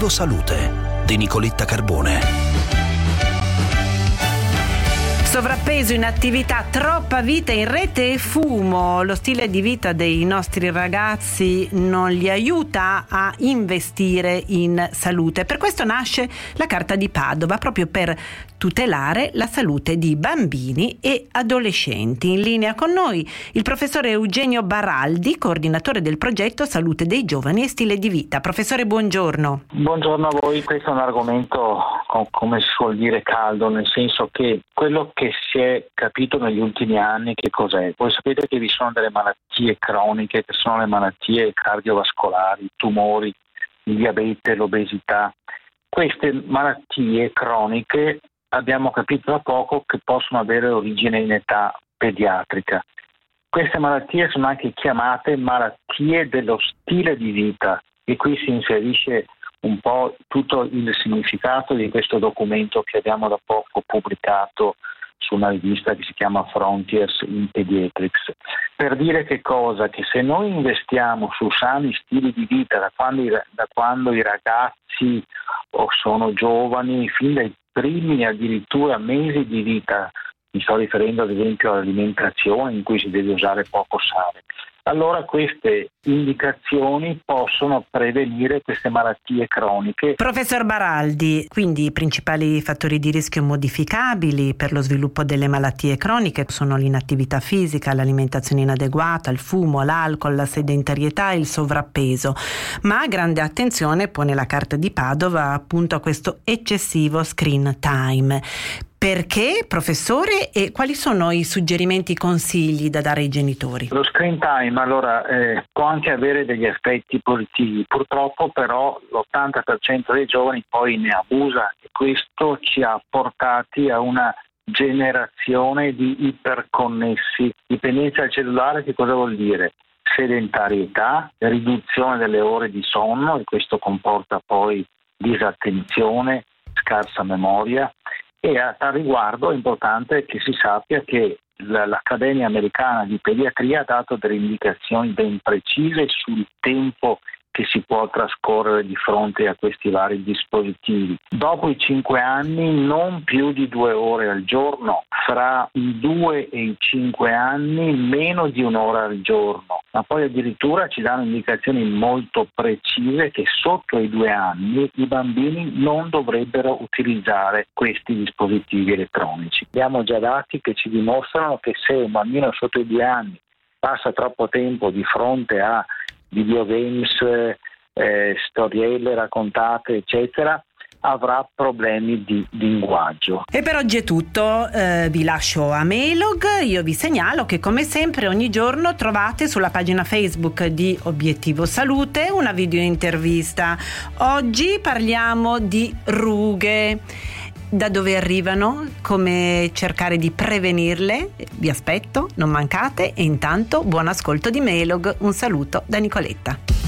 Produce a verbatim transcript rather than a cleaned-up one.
Obiettivo Salute di Nicoletta Carbone. Sovrappeso, inattività, troppa vita in rete e fumo. Lo stile di vita dei nostri ragazzi non li aiuta a investire in salute. Per questo nasce la Carta di Padova, proprio per tutelare la salute di bambini e adolescenti. In linea con noi il professore Eugenio Baraldi, coordinatore del progetto Salute dei Giovani e Stile di Vita. Professore, buongiorno. Buongiorno a voi. Questo è un argomento, come si suol dire, caldo, nel senso che quello che si è capito negli ultimi anni che cos'è. Voi sapete che vi sono delle malattie croniche, che sono le malattie cardiovascolari, i tumori, il diabete, l'obesità. Queste malattie croniche abbiamo capito da poco che possono avere origine in età pediatrica. Queste malattie sono anche chiamate malattie dello stile di vita, e qui si inserisce un po' tutto il significato di questo documento che abbiamo da poco pubblicato su una rivista che si chiama Frontiers in Pediatrics, per dire che cosa? Che se noi investiamo su sani stili di vita da quando i, da quando i ragazzi o sono giovani, fin dai primi addirittura mesi di vita, mi sto riferendo ad esempio all'alimentazione in cui si deve usare poco sale, allora queste indicazioni possono prevenire queste malattie croniche. Professor Baraldi, quindi i principali fattori di rischio modificabili per lo sviluppo delle malattie croniche sono l'inattività fisica, l'alimentazione inadeguata, il fumo, l'alcol, la sedentarietà e il sovrappeso. Ma grande attenzione pone la Carta di Padova appunto a questo eccessivo screen time. Perché, professore, e quali sono i suggerimenti, i consigli da dare ai genitori? Lo screen time allora eh, può anche avere degli effetti positivi, purtroppo però l'ottanta per cento dei giovani poi ne abusa, e questo ci ha portati a una generazione di iperconnessi. Dipendenza dal cellulare che cosa vuol dire? Sedentarietà, riduzione delle ore di sonno, e questo comporta poi disattenzione, scarsa memoria. E a tal riguardo è importante che si sappia che l'Accademia Americana di Pediatria ha dato delle indicazioni ben precise sul tempo che si può trascorrere di fronte a questi vari dispositivi. Dopo i cinque anni non più di due ore al giorno, fra i due e i cinque anni meno di un'ora al giorno, ma poi addirittura ci danno indicazioni molto precise che sotto i due anni i bambini non dovrebbero utilizzare questi dispositivi elettronici. Abbiamo già dati che ci dimostrano che se un bambino sotto i due anni passa troppo tempo di fronte a videogames, eh, storielle raccontate, eccetera, avrà problemi di linguaggio. E per oggi è tutto, eh, vi lascio a Mailog. Io vi segnalo che come sempre ogni giorno trovate sulla pagina Facebook di Obiettivo Salute una video intervista. Oggi parliamo di rughe, da dove arrivano, come cercare di prevenirle. Vi aspetto, non mancate, e intanto buon ascolto di Mailog. Un saluto da Nicoletta.